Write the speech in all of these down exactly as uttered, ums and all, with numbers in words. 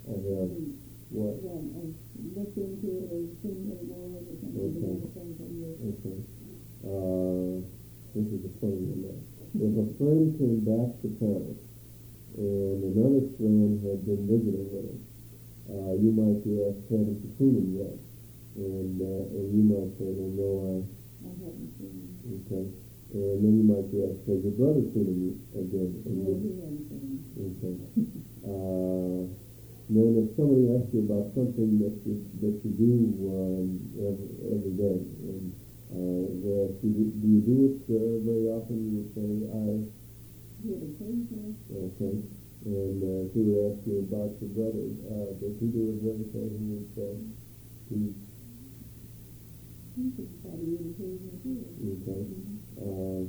I have what? Yeah, I looked into it or seen what it was or something. Okay. Okay. Uh, this is a funny one now. If a friend came back to town and another friend had been visiting with him, uh, you might be asked, haven't you seen him yet? And, uh, and you might say, well, no, I... I haven't seen him. Okay. And then you might be asked, has your brother seen him again? And No, you, he hasn't seen him. okay. uh, then if somebody asks you about something that you, that you do um, every, every day, and uh, they ask you, do you do it uh, very often? You would say, I... Do it occasionally. Okay. And uh, if he would ask you about your brother, uh, does he do it very occasionally? You would say, he... He could probably do it occasionally too. Okay. Mm-hmm. Uh,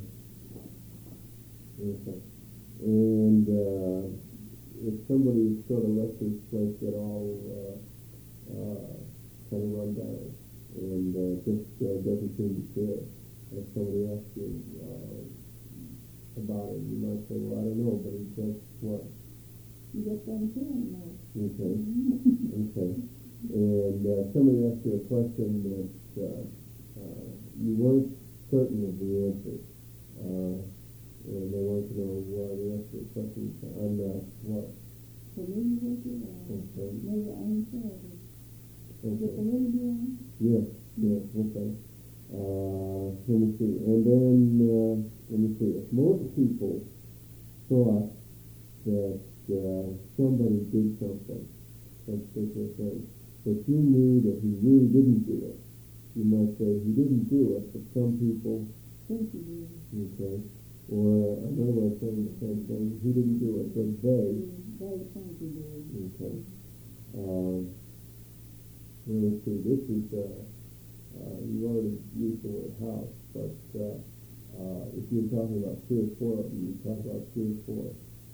okay. And uh, if somebody sort of lets his place get all uh, uh, kind of run down and uh, just uh, doesn't seem to care, if somebody asks you uh, about it, you might say, well, I don't know, but he just what? You just don't care anymore. Okay. Mm-hmm. Okay. And uh, somebody asked you a question that uh, uh, you weren't certain of the answer. Uh, and they want to know why the answer to the question on uh, what? Familiar with it? Or Okay. maybe I ain't sure. Is Okay. it familiar to you? Yes, yes, okay. Uh, let me see. And then, uh, let me see. If most people thought that uh, somebody did something, some particular thing, but you knew that he really didn't do it, you might say he didn't do it, but some people Think you did. okay, or another way of saying the same thing, he didn't do it, but they, They think you did. okay. Um, well, let's see, this is, uh, uh, you already used the word house, but uh, uh, if you're talking about three or four of them, you talk about three or four.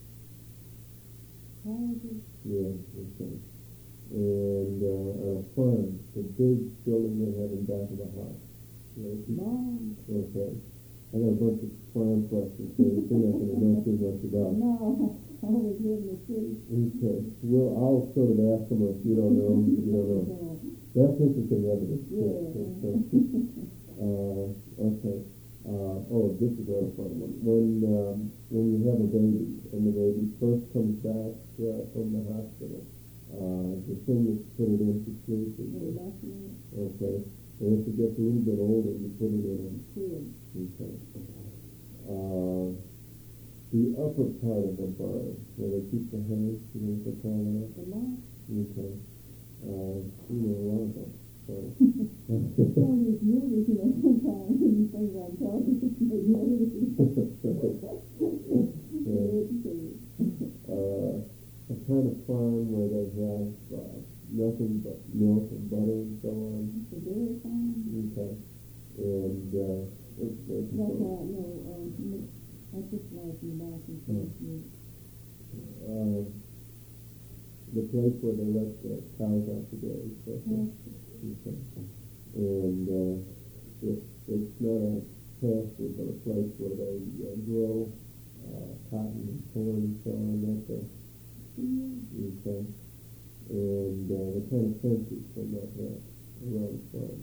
Houses. Yeah, okay. And uh, on a farm, the big building they have in back of the house. Right? Barn. Okay. I got a bunch of farm questions here that you're not going to know too much about. No, I always live in the city. Okay. Well, I'll sort of ask them if you don't know, if you don't know. That's interesting evidence. Yeah. Okay. uh, okay. Uh, oh, this is another fun one. When, um, when you have a baby, and the baby first comes back uh, from the hospital, uh, the thing is to put it in to sleep. Okay. And if it gets a little bit older, you put it in. Okay. Uh, the upper part of the barn, where they keep the hay, you know what they call that? The lawn. Okay. Uh, you know a lot of them. So. It's all these movies, you know, sometimes when you think I'm talking, they know it. uh, a kind of farm where they have uh, nothing but milk and butter and so on. It's a dairy farm. Okay. And uh, it's, it's That's how I know. Um, I just like you back and forth. Uh, the place where they let the cows out to graze. Okay. Okay. And uh, it's, it's not a pasture, but a place where they uh, grow uh, cotton and corn and so on. That's a, okay. And uh, the kind of fences from that have around the farm.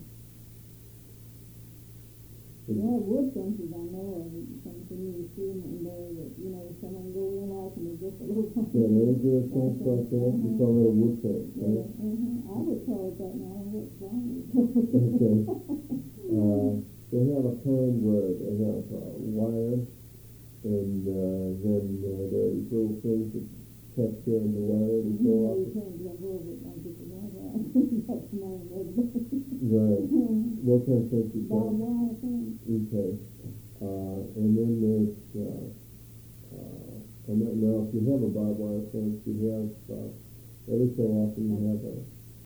Yeah, wood fences I know of. Something you would see in there that, you know, someone go in off and there's just a little fence. Yeah, there's a fence like that. You call it a wood fence, Yeah, right? uh-huh. I would call it that now. What's wrong with it? Okay. Uh, they have a kind where they have uh, wire, and uh, then uh, there are these little things that catch you in the wire and go off. You can't jump over it like it's a wire. That's not what it is. Right. What kind of fence is that? Barbed wire fence. Okay. Uh, and then there's, uh, uh, and then, now if you have a barbed wire fence, you have, uh, every so often you have a